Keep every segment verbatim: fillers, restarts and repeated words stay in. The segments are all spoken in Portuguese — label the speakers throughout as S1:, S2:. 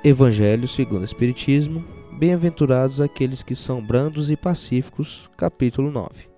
S1: Evangelho segundo o Espiritismo, bem-aventurados aqueles que são brandos e pacíficos, capítulo nove.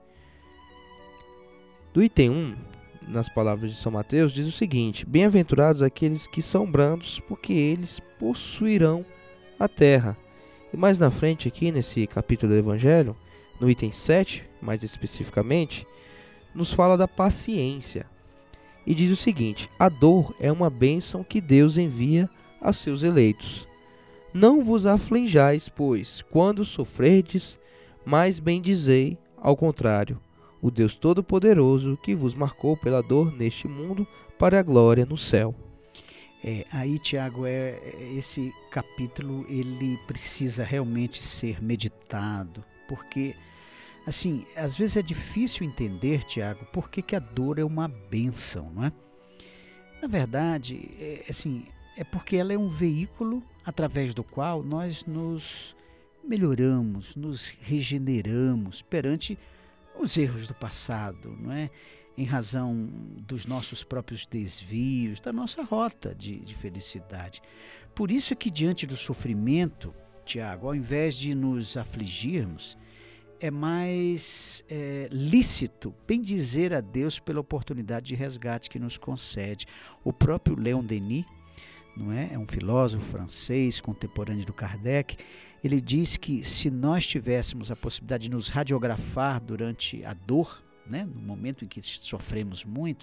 S1: Do item um, nas palavras de São Mateus, diz o seguinte: bem-aventurados aqueles que são brandos, porque eles possuirão a terra. E mais na frente aqui, nesse capítulo do Evangelho, no item sete, mais especificamente, nos fala da paciência. E diz o seguinte: a dor é uma bênção que Deus envia a seus eleitos. Não vos aflinjais, pois, quando sofrerdes, mas bendizei, ao contrário, o Deus Todo-Poderoso que vos marcou pela dor neste mundo para a glória no céu.
S2: É, aí, Tiago, é, esse capítulo ele precisa realmente ser meditado, porque, assim, às vezes é difícil entender, Tiago, por que que a dor é uma bênção, não é? Na verdade, é, assim, é porque ela é um veículo através do qual nós nos melhoramos, nos regeneramos perante os erros do passado, não é? Em razão dos nossos próprios desvios, da nossa rota de, de felicidade. Por isso é que diante do sofrimento, Tiago, ao invés de nos afligirmos, é mais é, lícito bendizer a Deus pela oportunidade de resgate que nos concede. O próprio Leon Denis, não é? É um filósofo francês, contemporâneo do Kardec. Ele diz que se nós tivéssemos a possibilidade de nos radiografar durante a dor, né, no momento em que sofremos muito,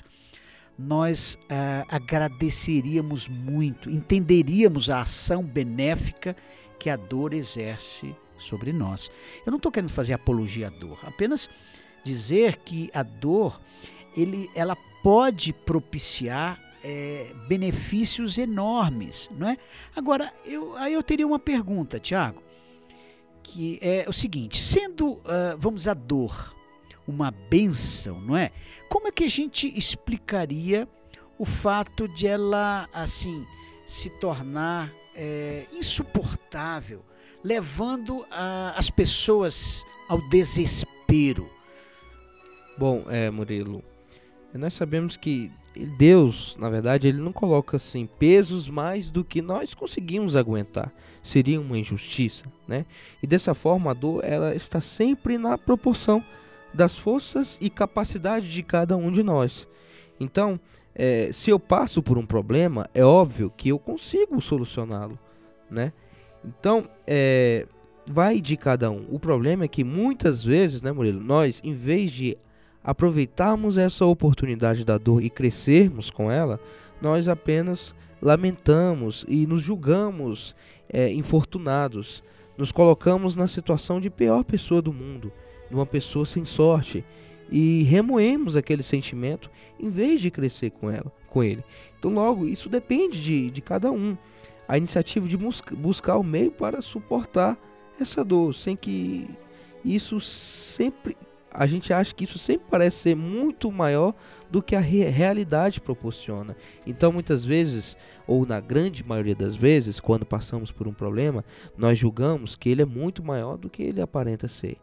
S2: nós ah, agradeceríamos muito, entenderíamos a ação benéfica que a dor exerce sobre nós. Eu não estou querendo fazer apologia à dor, apenas dizer que a dor, ele, ela pode propiciar É, benefícios enormes, não é? Agora, eu, aí eu teria uma pergunta, Tiago, que é o seguinte: sendo, uh, vamos dizer, a dor uma bênção, não é? Como é que a gente explicaria o fato de ela, assim, se tornar é, insuportável, levando a, as pessoas ao desespero?
S1: Bom, é, Murilo, nós sabemos que Deus, na verdade, ele não coloca assim pesos mais do que nós conseguimos aguentar. Seria uma injustiça, né? E dessa forma a dor, ela está sempre na proporção das forças e capacidade de cada um de nós. Então, é, se eu passo por um problema, é óbvio que eu consigo solucioná-lo, né? Então, é, vai de cada um. O problema é que muitas vezes, né, Murilo, nós, em vez de aproveitarmos essa oportunidade da dor e crescermos com ela, nós apenas lamentamos e nos julgamos é, infortunados. Nos colocamos na situação de pior pessoa do mundo, de uma pessoa sem sorte, e remoemos aquele sentimento em vez de crescer com ela, com ele. Então, logo, isso depende de, de cada um. A iniciativa de busca, buscar o meio para suportar essa dor, sem que isso sempre... A gente acha que isso sempre parece ser muito maior do que a re- realidade proporciona. Então, muitas vezes, ou na grande maioria das vezes, quando passamos por um problema, nós julgamos que ele é muito maior do que ele aparenta ser.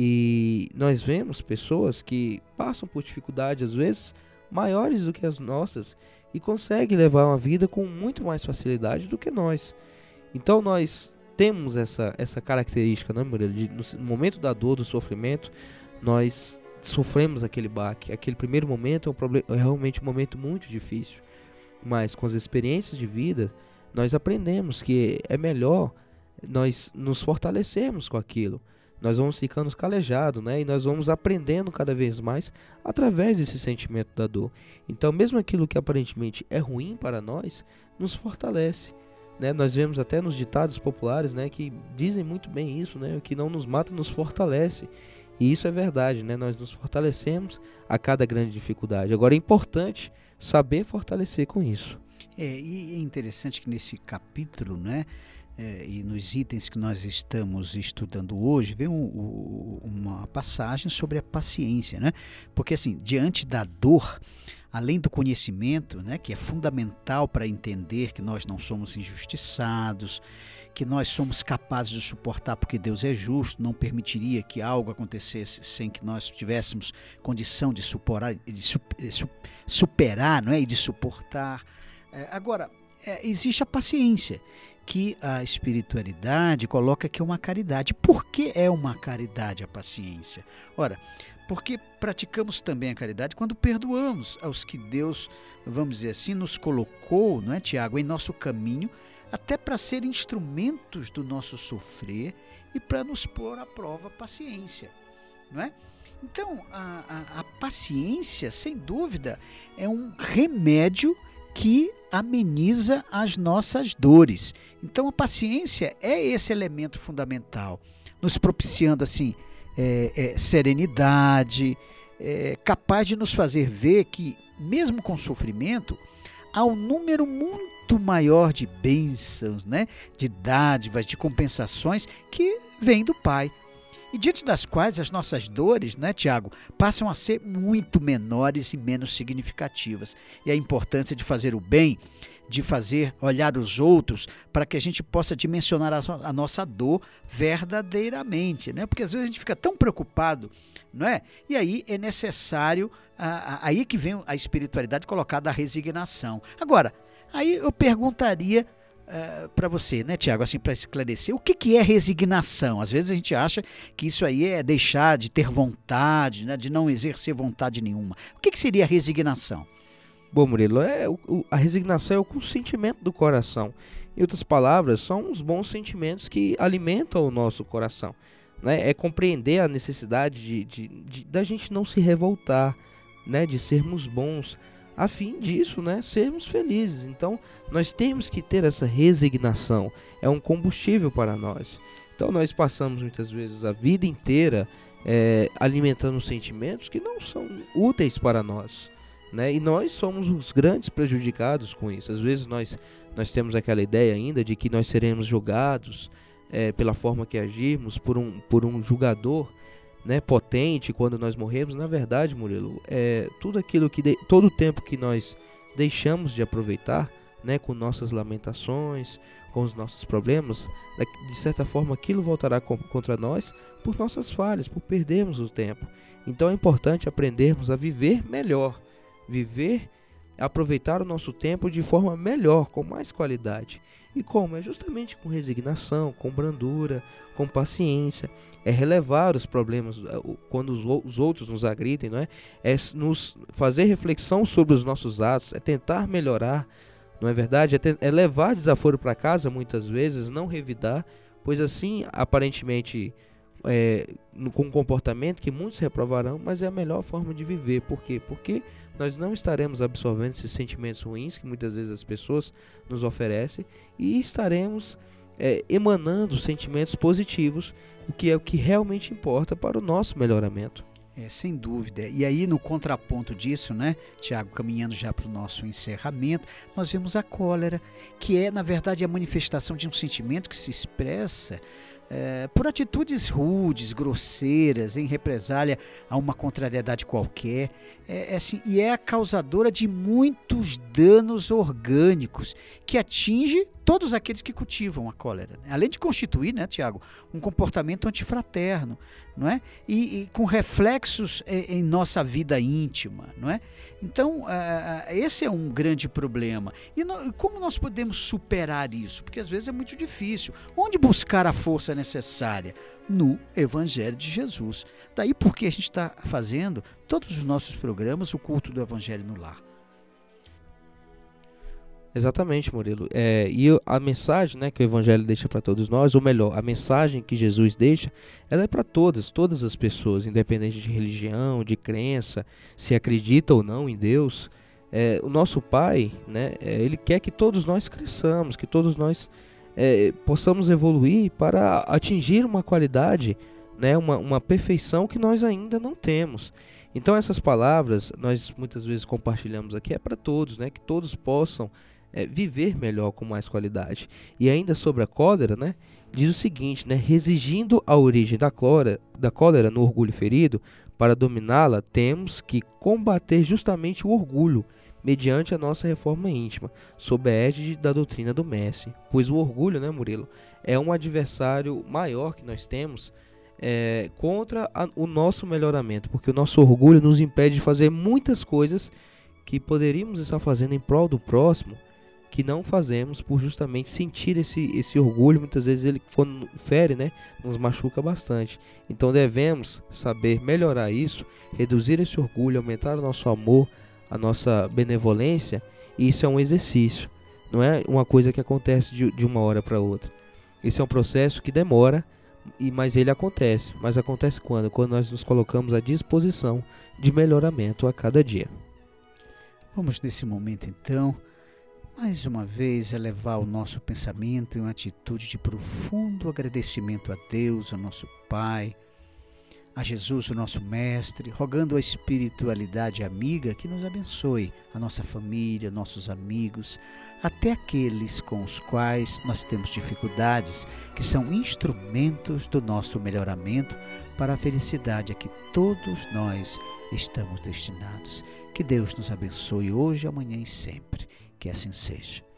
S1: E nós vemos pessoas que passam por dificuldades, às vezes, maiores do que as nossas, e conseguem levar uma vida com muito mais facilidade do que nós. Então, nós temos essa, essa característica, né, Murilo? De, no momento da dor, do sofrimento, nós sofremos aquele baque. Aquele primeiro momento é, um problem- é realmente um momento muito difícil, mas com as experiências de vida nós aprendemos que é melhor nós nos fortalecermos com aquilo. Nós vamos ficando calejados, né? E nós vamos aprendendo cada vez mais através desse sentimento da dor. Então, mesmo aquilo que aparentemente é ruim para nós, nos fortalece, né? Nós vemos até nos ditados populares, né, que dizem muito bem isso, né? O que não nos mata nos fortalece. E isso é verdade, né? Nós nos fortalecemos a cada grande dificuldade. Agora é importante saber fortalecer com isso.
S2: É, e é interessante que nesse capítulo, né, é, e nos itens que nós estamos estudando hoje, vem um, um, uma passagem sobre a paciência, né? Porque assim, diante da dor, além do conhecimento, né, que é fundamental para entender que nós não somos injustiçados, que nós somos capazes de suportar porque Deus é justo, não permitiria que algo acontecesse sem que nós tivéssemos condição de superar, de superar, não é? E de suportar. É, agora, é, existe a paciência, que a espiritualidade coloca que é uma caridade. Por que é uma caridade a paciência? Ora, porque praticamos também a caridade quando perdoamos aos que Deus, vamos dizer assim, nos colocou, não é, Tiago, em nosso caminho, até para serem instrumentos do nosso sofrer e para nos pôr à prova a paciência, não é? Então, a, a, a paciência, sem dúvida, é um remédio que ameniza as nossas dores. Então, a paciência é esse elemento fundamental, nos propiciando assim é, é, serenidade, é, capaz de nos fazer ver que, mesmo com sofrimento, há um número muito maior de bênçãos, né, de dádivas, de compensações que vêm do Pai. E diante das quais as nossas dores, né, Tiago, passam a ser muito menores e menos significativas. E a importância de fazer o bem, de fazer olhar os outros, para que a gente possa dimensionar a, a nossa dor verdadeiramente, né? Porque às vezes a gente fica tão preocupado, não é? E aí é necessário, a, a, aí que vem a espiritualidade colocada, a resignação. Agora, aí eu perguntaria Uh, para você, né, Tiago, assim, para esclarecer, o que, que é resignação? Às vezes a gente acha que isso aí é deixar de ter vontade, né, de não exercer vontade nenhuma. O que, que seria a resignação?
S1: Bom, Murilo, é, o, a resignação é o consentimento do coração. Em outras palavras, são os bons sentimentos que alimentam o nosso coração, né? É compreender a necessidade de, de, de, da gente não se revoltar, né, de sermos bons, a fim disso, né, sermos felizes. Então, nós temos que ter essa resignação. É um combustível para nós. Então, nós passamos muitas vezes a vida inteira é, alimentando sentimentos que não são úteis para nós, né? E nós somos os grandes prejudicados com isso. Às vezes nós, nós temos aquela ideia ainda de que nós seremos julgados é, pela forma que agirmos por um, por um julgador, né, potente quando nós morremos. Na verdade, Murilo, é tudo aquilo que de, todo o tempo que nós deixamos de aproveitar, né, com nossas lamentações, com os nossos problemas, de certa forma aquilo voltará com, contra nós por nossas falhas, por perdermos o tempo. Então é importante aprendermos a viver melhor, viver, aproveitar o nosso tempo de forma melhor, com mais qualidade. E como? É justamente com resignação, com brandura, com paciência. É relevar os problemas quando os outros nos agridem, não é? É nos fazer reflexão sobre os nossos atos, é tentar melhorar, não é verdade? É, ter, é levar desaforo para casa muitas vezes, não revidar, pois assim, aparentemente, é, com um comportamento que muitos reprovarão, mas é a melhor forma de viver. Por quê? Porque nós não estaremos absorvendo esses sentimentos ruins que muitas vezes as pessoas nos oferecem e estaremos é, emanando sentimentos positivos, o que é o que realmente importa para o nosso melhoramento.
S2: É, sem dúvida. E aí, no contraponto disso, né, Tiago, caminhando já para o nosso encerramento, nós vemos a cólera, que é, na verdade, a manifestação de um sentimento que se expressa É, por atitudes rudes, grosseiras, em represália a uma contrariedade qualquer, é, é assim, e é a causadora de muitos danos orgânicos que atinge todos aqueles que cultivam a cólera, né? Além de constituir, né, Tiago, um comportamento antifraterno, não é? E, e com reflexos em, em nossa vida íntima, não é? Então, uh, esse é um grande problema. E no, como nós podemos superar isso? Porque às vezes é muito difícil. Onde buscar a força necessária? No Evangelho de Jesus. Daí porque a gente está fazendo todos os nossos programas, o culto do Evangelho no lar.
S1: Exatamente, Murilo. É, e a mensagem, né, que o Evangelho deixa para todos nós, ou melhor, a mensagem que Jesus deixa, ela é para todas, todas as pessoas, independente de religião, de crença, se acredita ou não em Deus. É, o nosso Pai, né, é, Ele quer que todos nós cresçamos, que todos nós é, possamos evoluir para atingir uma qualidade, né, uma, uma perfeição que nós ainda não temos. Então essas palavras, nós muitas vezes compartilhamos aqui, é para todos, né, que todos possam É, viver melhor com mais qualidade. E ainda sobre a cólera, né, diz o seguinte, né, residindo a origem da cólera, da cólera no orgulho ferido, para dominá-la temos que combater justamente o orgulho, mediante a nossa reforma íntima, sob a égide da doutrina do Mestre. Pois o orgulho, né, Murilo, é um adversário maior que nós temos é, contra a, o nosso melhoramento, porque o nosso orgulho nos impede de fazer muitas coisas que poderíamos estar fazendo em prol do próximo, que não fazemos por justamente sentir esse, esse orgulho. Muitas vezes ele, quando fere, né, nos machuca bastante. Então devemos saber melhorar isso, reduzir esse orgulho, aumentar o nosso amor, a nossa benevolência. E isso é um exercício, não é uma coisa que acontece de, de uma hora para outra. Esse é um processo que demora, e, mas ele acontece. Mas acontece quando? Quando nós nos colocamos à disposição de melhoramento a cada dia.
S2: Vamos nesse momento então, mais uma vez, elevar o nosso pensamento em uma atitude de profundo agradecimento a Deus, ao nosso Pai, a Jesus, o nosso Mestre, rogando a espiritualidade amiga que nos abençoe, a nossa família, nossos amigos, até aqueles com os quais nós temos dificuldades, que são instrumentos do nosso melhoramento para a felicidade a que todos nós estamos destinados. Que Deus nos abençoe hoje, amanhã e sempre. Que assim seja.